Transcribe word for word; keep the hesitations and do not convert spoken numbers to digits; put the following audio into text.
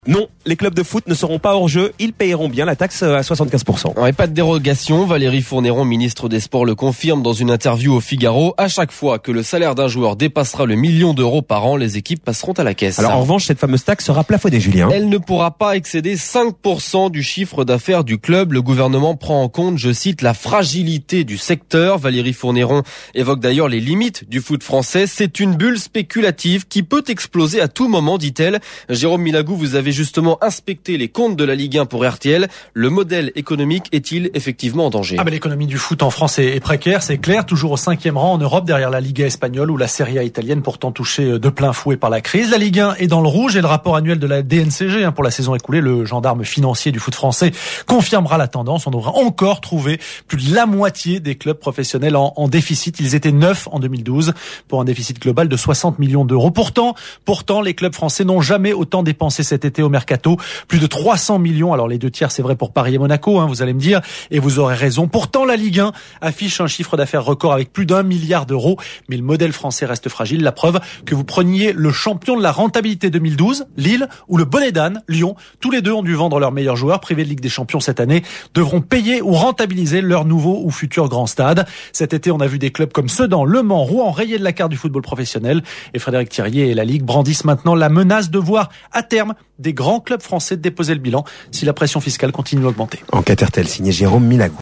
Non, les clubs de foot ne seront pas hors jeu, ils payeront bien la taxe à soixante-quinze pour cent. Et pas de dérogation, Valérie Fourniron, ministre des Sports, le confirme dans une interview au Figaro. À chaque fois que le salaire d'un joueur dépassera le million d'euros par an, les équipes passeront à la caisse. Alors en revanche, cette fameuse taxe sera plafonnée, Julien. Elle ne pourra pas excéder cinq pour cent du chiffre d'affaires du club. Le gouvernement prend en compte, je cite, la fragilité du secteur. Valérie Fourniron évoque d'ailleurs les limites du foot français. C'est une bulle spéculative qui peut exploser à tout moment, dit-elle. Jérôme Milagou, vous avez justement inspecté les comptes de la Ligue un pour R T L. Le modèle économique est-il effectivement en danger ? Ah ben l'économie du foot en France est, est précaire, c'est clair, toujours au cinquième rang en Europe derrière la Liga espagnole ou la Serie A italienne, pourtant touchée de plein fouet par la crise. La Ligue un est dans le rouge et le rapport annuel de la D N C G hein, pour la saison écoulée, le gendarme financier du foot français, confirmera la tendance. On devrait encore trouver plus de la moitié des clubs professionnels en, en déficit. Ils étaient neuf en deux mille douze pour un déficit global de soixante millions d'euros. Pourtant, pourtant, les clubs français n'ont jamais autant dépensé cet été au mercato. Plus de trois cents millions. Alors les deux tiers, c'est vrai pour Paris et Monaco, hein, vous allez me dire, et vous aurez raison. Pourtant, la Ligue un affiche un chiffre d'affaires record avec plus d'un milliard d'euros. Mais le modèle français reste fragile. La preuve que vous preniez le champion de la rentabilité deux mille douze, Lille, ou le Bonnet d'Âne, Lyon. Tous les deux ont dû vendre leurs meilleurs joueurs. Privés de Ligue des Champions cette année, devront payer ou rentabiliser leur nouveau ou futur grand stade. Cet été, on a vu des clubs comme Sedan, Le Mans, Rouen rayés de la carte du football professionnel. Et Frédéric Thirier et la Ligue brandissent maintenant la menace de voir à terme des grands clubs français déposer le bilan si la pression fiscale continue à augmenter. Enquête R T L signé Jérôme Milagou.